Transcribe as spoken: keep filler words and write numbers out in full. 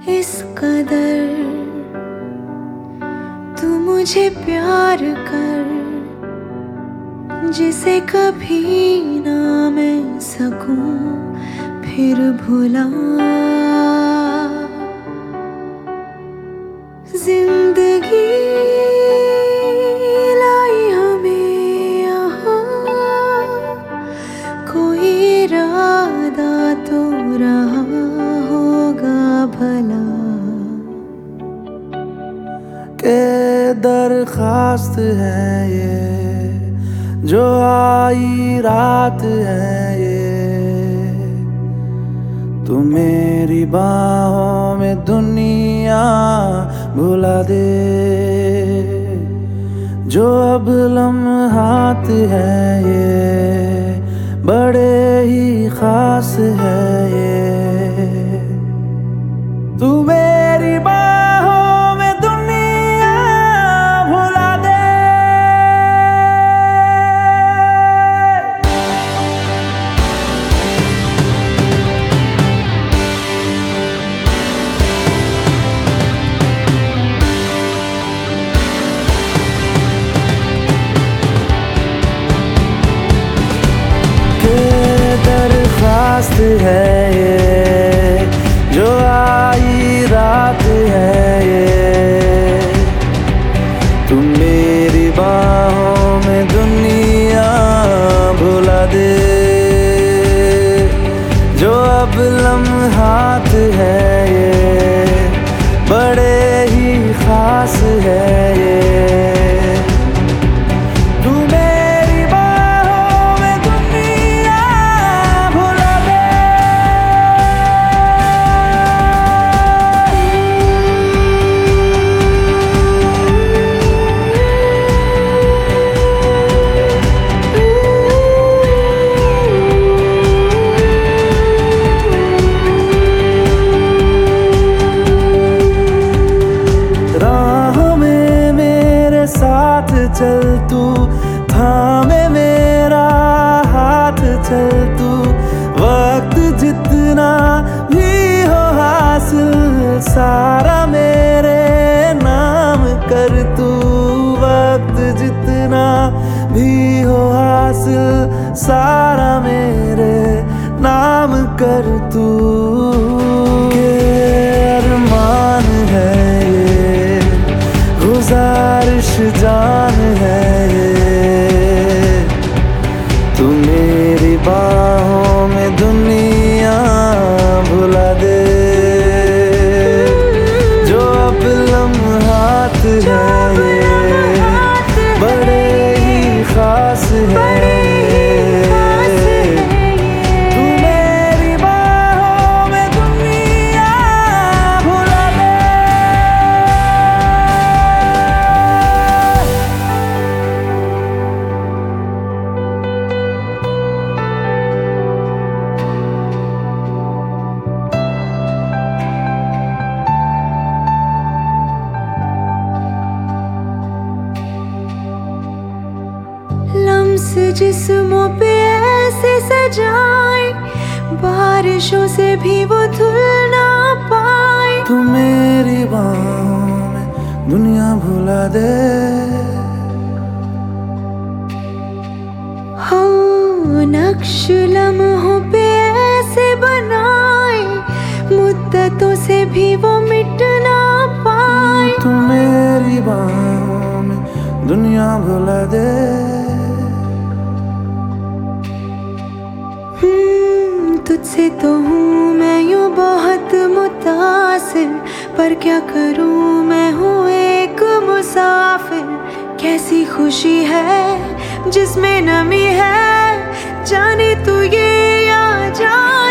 इस कदर तू मुझे प्यार कर, जिसे कभी ना मैं सकूं फिर भुला। जिंदगी लाई हमें यहाँ, कोई इरादा तो रहा होगा भला। के दरखास्त है ये जो आई रात है ये, तू मेरी बाहों में दुनिया भुला दे। जो अब लम्हात है ये बड़े ही खास है ये, तू मेरी बाहों में दुनिया भुला दे। दरखास्त है ये जो आई रात है ये, तुम मेरी बाहों में दुनिया भुला दे। जो अब लम्हात है ये बड़े ही खास है ये, चल तू थामे मेरा हाथ, चल तू वक्त जितना भी हो हासिल सारा मेरे नाम कर तू। वक्त जितना भी हो हासिल सारा मेरे नाम कर तू। के अरमान है ये गुजारिश जान है ये, तू मेरी बाहों में दुनिया भुला दे। जो अब लम्हात है ये बड़े ही खास है। जिस्मों पे ऐसे सजाए बारिशों से भी वो धुल ना पाए। तू मेरी बाहों में दुनिया भुला दे। हो नक्श लम्हों पे ऐसे बनाए मुद्दतों से भी वो मिट ना पाए। तू मेरी बाहों में दुनिया भुला दे। तुझसे तो हूँ मैं यूँ बहुत मुतासिर, पर क्या करूँ मैं हूँ एक मुसाफिर। कैसी खुशी है जिसमें नमी है, जाने तू ये या जाने